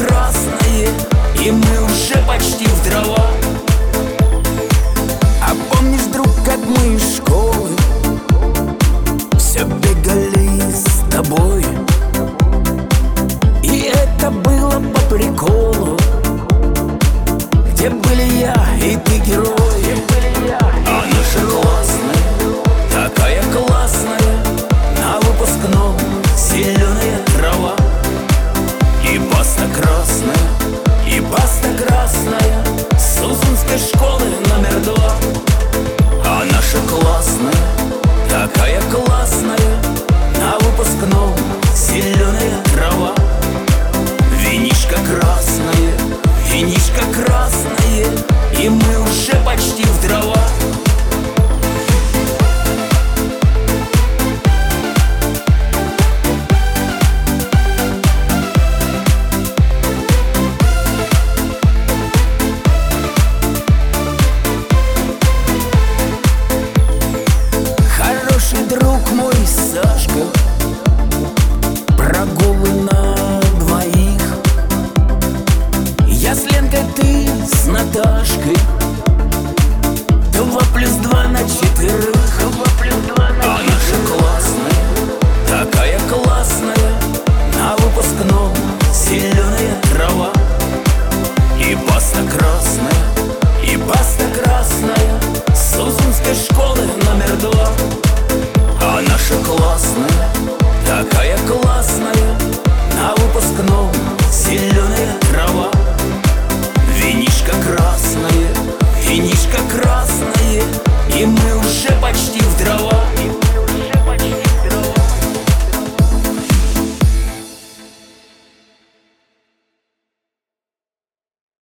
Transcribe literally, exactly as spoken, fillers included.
красное, и мы уже почти в дрова. А помнишь, друг, как мы из школы все бегали с тобой? И это было по приколу. Где были я и ты, герой? А наша классная, такая классная, на выпускном зеленая трава. И баста красная, и баста красная, Сузанской школы номер два. А наша классная, такая классная, на выпускном зеленая трава. Винишко красное,